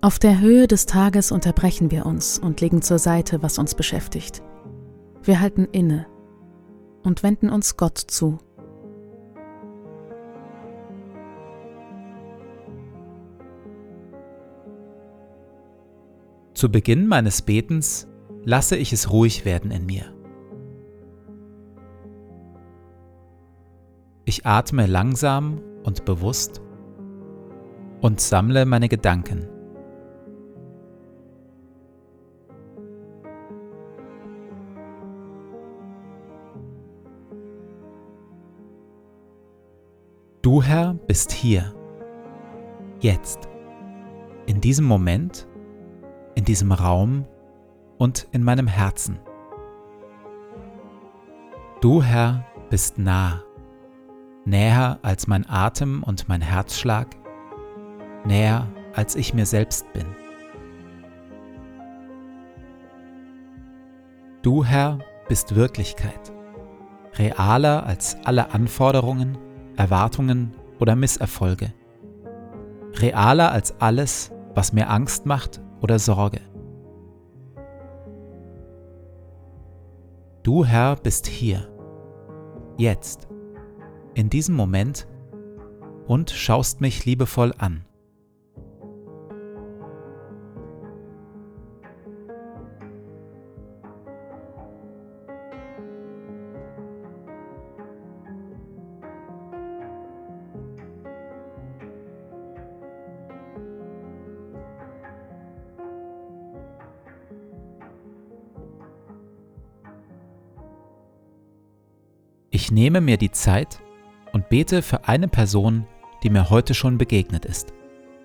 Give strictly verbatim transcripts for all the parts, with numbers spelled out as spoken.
Auf der Höhe des Tages unterbrechen wir uns und legen zur Seite, was uns beschäftigt. Wir halten inne und wenden uns Gott zu. Zu Beginn meines Betens lasse ich es ruhig werden in mir. Ich atme langsam und bewusst und sammle meine Gedanken. Du, Herr, bist hier, jetzt, in diesem Moment, in diesem Raum und in meinem Herzen. Du, Herr, bist nah, näher als mein Atem und mein Herzschlag, näher als ich mir selbst bin. Du, Herr, bist Wirklichkeit, realer als alle Anforderungen, Erwartungen oder Misserfolge, realer als alles, was mir Angst macht oder Sorge. Du, Herr, bist hier, jetzt, in diesem Moment und schaust mich liebevoll an. Ich nehme mir die Zeit und bete für eine Person, die mir heute schon begegnet ist.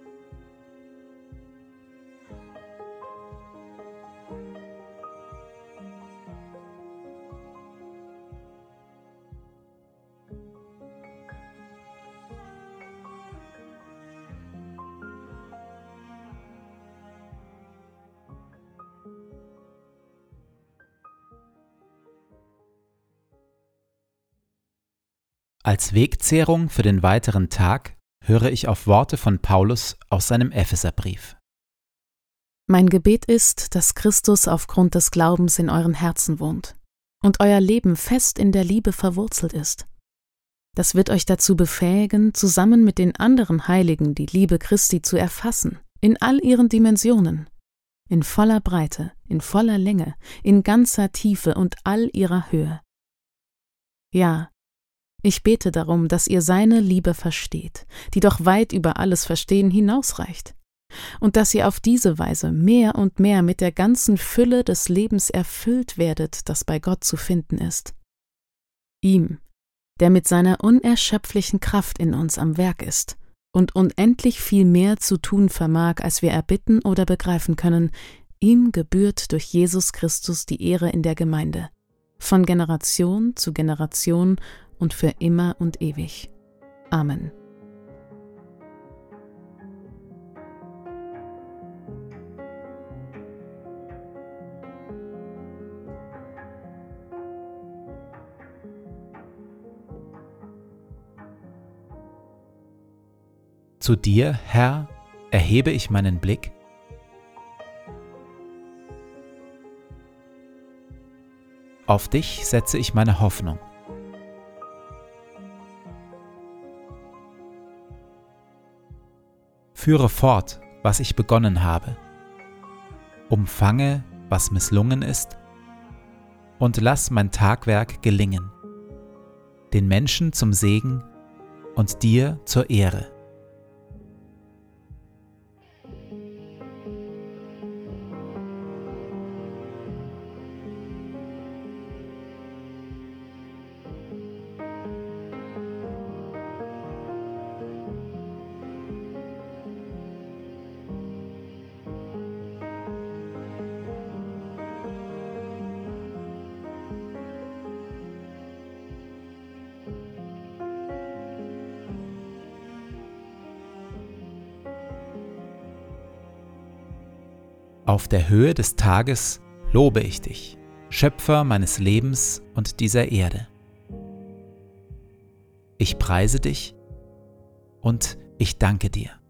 Als Wegzehrung für den weiteren Tag höre ich auf Worte von Paulus aus seinem Epheserbrief. Mein Gebet ist, dass Christus aufgrund des Glaubens in euren Herzen wohnt und euer Leben fest in der Liebe verwurzelt ist. Das wird euch dazu befähigen, zusammen mit den anderen Heiligen die Liebe Christi zu erfassen, in all ihren Dimensionen, in voller Breite, in voller Länge, in ganzer Tiefe und all ihrer Höhe. Ja, ich bete darum, dass ihr seine Liebe versteht, die doch weit über alles Verstehen hinausreicht, und dass ihr auf diese Weise mehr und mehr mit der ganzen Fülle des Lebens erfüllt werdet, das bei Gott zu finden ist. Ihm, der mit seiner unerschöpflichen Kraft in uns am Werk ist und unendlich viel mehr zu tun vermag, als wir erbitten oder begreifen können, ihm gebührt durch Jesus Christus die Ehre in der Gemeinde, von Generation zu Generation und für immer und ewig. Amen. Zu dir, Herr, erhebe ich meinen Blick. Auf dich setze ich meine Hoffnung. Führe fort, was ich begonnen habe. Umfange, was misslungen ist, und lass mein Tagwerk gelingen, den Menschen zum Segen und dir zur Ehre. Auf der Höhe des Tages lobe ich dich, Schöpfer meines Lebens und dieser Erde. Ich preise dich und ich danke dir.